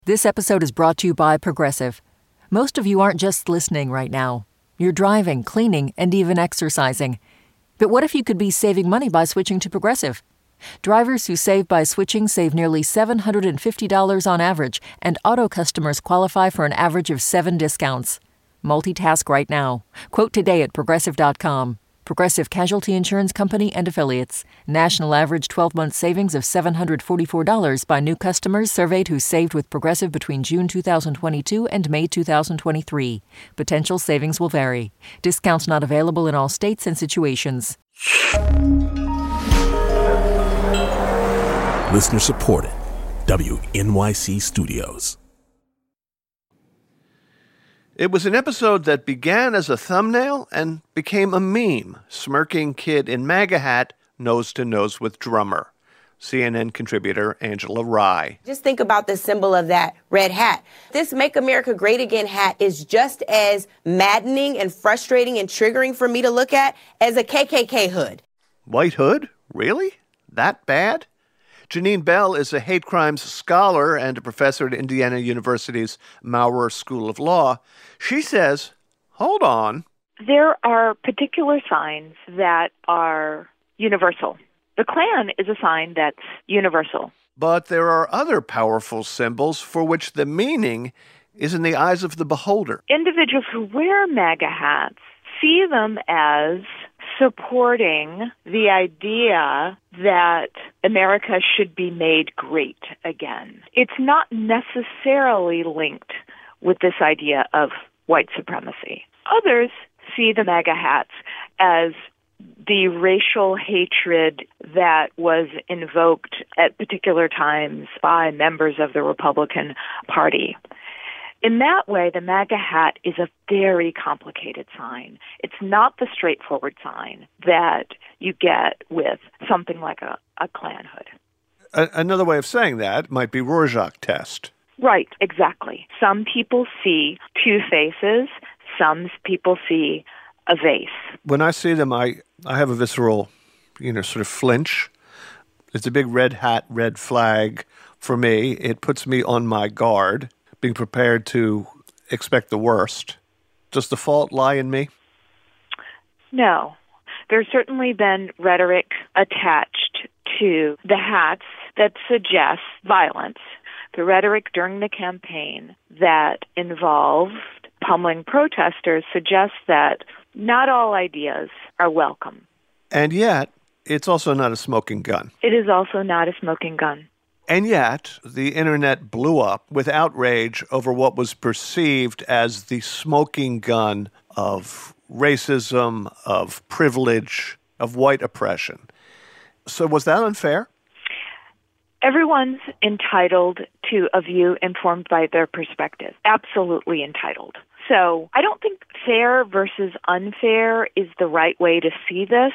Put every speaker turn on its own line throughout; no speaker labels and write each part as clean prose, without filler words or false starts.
This episode is brought to you by Progressive. Most of you aren't just listening right now. You're driving, cleaning, and even exercising. But what if you could be saving money by switching to Progressive? Drivers who save by switching save nearly $750 on average, and auto customers qualify for an average of 7 discounts. Multitask right now. Quote today at Progressive.com. Progressive Casualty Insurance Company and Affiliates. National average 12-month savings of $744 by new customers surveyed who saved with Progressive between June 2022 and May 2023. Potential savings will vary. Discounts not available in all states and situations.
Listener supported. WNYC Studios.
It was an episode that began as a thumbnail and became a meme. Smirking kid in MAGA hat, nose to nose with drummer. CNN contributor Angela Rye.
Just think about the symbol of that red hat. This Make America Great Again hat is just as maddening and frustrating and triggering for me to look at as a KKK hood.
White hood? Really? That bad? Janine Bell is a hate crimes scholar and a professor at Indiana University's Maurer School of Law. She says, hold on.
There are particular signs that are universal. The Klan is a sign that's universal.
But there are other powerful symbols for which the meaning is in the eyes of the beholder.
Individuals who wear MAGA hats see them as supporting the idea that America should be made great again. It's not necessarily linked with this idea of white supremacy. Others see the MAGA hats as the racial hatred that was invoked at particular times by members of the Republican Party. In that way, the MAGA hat is a very complicated sign. It's not the straightforward sign that you get with something like a Klan hood.
Another way of saying that might be Rorschach test.
Right, exactly. Some people see two faces. Some people see a vase. When
I see them, I have a visceral, sort of flinch. It's a big red hat, red flag for me. It puts me on my guard, being prepared to expect the worst. Does the fault lie in me?
No. There's certainly been rhetoric attached to the hats that suggests violence. The rhetoric during the campaign that involved pummeling protesters suggests that not all ideas are welcome.
And yet, it's also not a smoking gun.
It is also not a smoking gun.
And yet, the internet blew up with outrage over what was perceived as the smoking gun of racism, of privilege, of white oppression. So was that unfair?
Everyone's entitled to a view informed by their perspective. Absolutely entitled. So I don't think fair versus unfair is the right way to see this.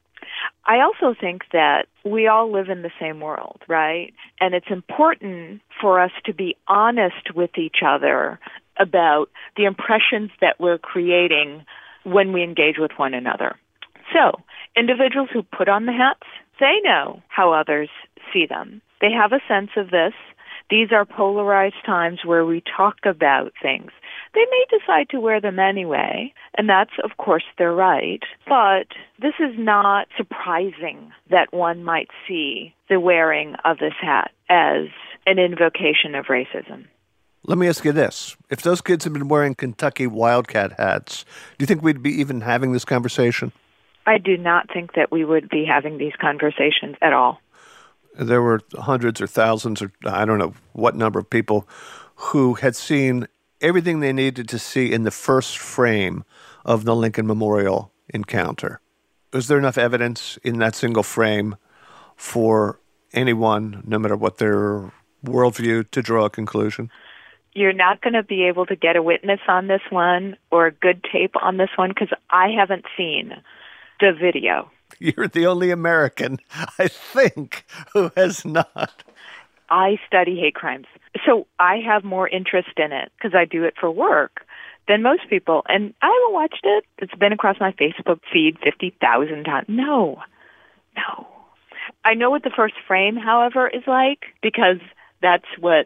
I also think that we all live in the same world, right? And it's important for us to be honest with each other about the impressions that we're creating when we engage with one another. So, individuals who put on the hats, they know how others see them. They have a sense of this. These are polarized times where we talk about things. They may decide to wear them anyway, and that's, of course, their right. But this is not surprising that one might see the wearing of this hat as an invocation of racism.
Let me ask you this. If those kids had been wearing Kentucky Wildcat hats, do you think we'd be even having this conversation?
I do not think that we would be having these conversations at all.
There were hundreds or thousands or I don't know what number of people who had seen everything they needed to see in the first frame of the Lincoln Memorial encounter. Was there enough evidence in that single frame for anyone, no matter what their worldview, to draw a conclusion?
You're not going to be able to get a witness on this one or a good tape on this one because I haven't seen the video.
You're the only American, I think, who has not.
I study hate crimes. So I have more interest in it because I do it for work than most people. And I haven't watched it. It's been across my Facebook feed 50,000 times. No. I know what the first frame, however, is like because that's what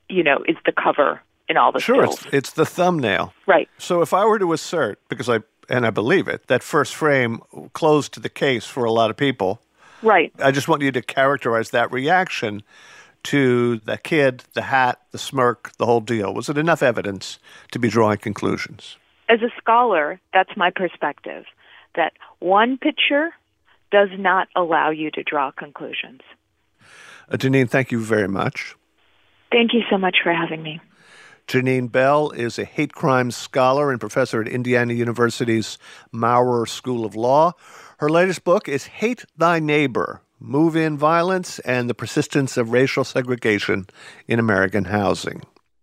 is the cover in all the
Sure,
stills.
it's the thumbnail.
Right.
So if I were to assert, because I believe it, that first frame closed the case for a lot of people,
Right.
I just want you to characterize that reaction to the kid, the hat, the smirk, the whole deal. Was it enough evidence to be drawing conclusions?
As a scholar, that's my perspective, that one picture does not allow you to draw conclusions.
Janine, thank you very much.
Thank you so much for having me.
Janine Bell is a hate crimes scholar and professor at Indiana University's Maurer School of Law. Her latest book is Hate Thy Neighbor: Move-In Violence and the Persistence of Racial Segregation in American Housing.